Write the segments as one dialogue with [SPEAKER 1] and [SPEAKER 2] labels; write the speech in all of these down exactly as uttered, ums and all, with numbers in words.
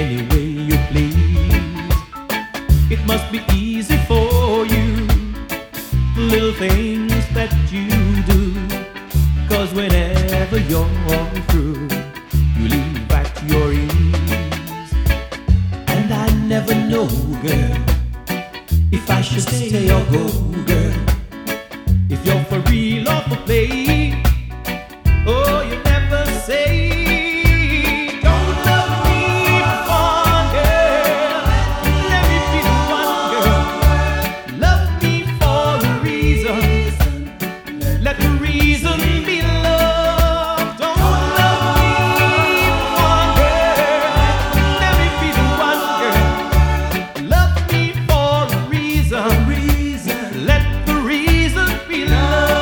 [SPEAKER 1] any way you please. It must be easy for you, the little things that you do. Cause whenever you're through, you leave at your ease. And I never know, girl, if I should stay or go, girl. If you're for real or for play, oh, you never say. Don't love me for fun, girl. Let me be the one, girl. Love me for a reason. Let the reason be love. Don't love me for fun, girl. Let me be the one, girl. Love me for a reason. Let the reason be love.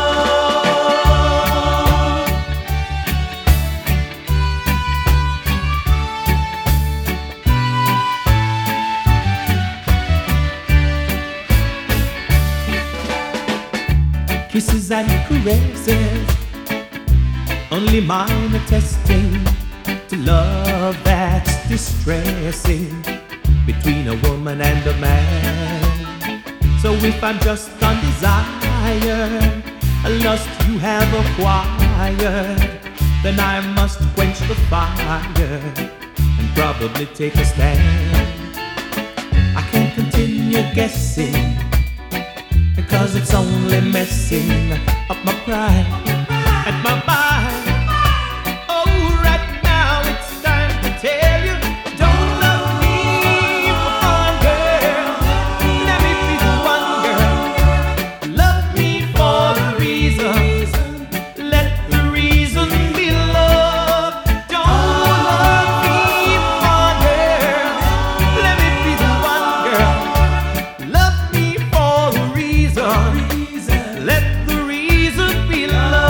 [SPEAKER 1] Kisses and caresses, only mine are testing to love that's distressing between a woman and a man. So if I'm just undesired, a lust you have acquired, then I must quench the fire and probably take a stand. I can't continue guessing, because it's only messing up my pride and my mind. Oh, right now it's time to tell you, don't love me for fun, girl. Let me be the one, girl. Love me for a reason. Let the reason be love. Don't love me for fun, girl. Let me be the one, girl. Love me for a reason. Let the reason be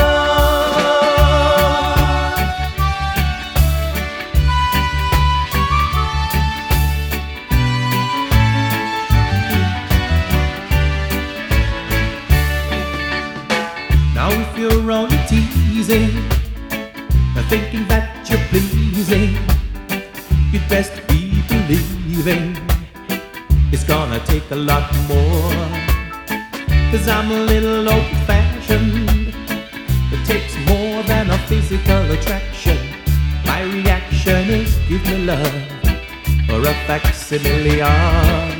[SPEAKER 1] love. Now if you're only teasing, thinking that you're pleasing, you'd best be believing it's gonna take a lot more. Cause I'm a little old-fashioned. It takes more than a physical attraction. My reaction is give me love or a facsimile of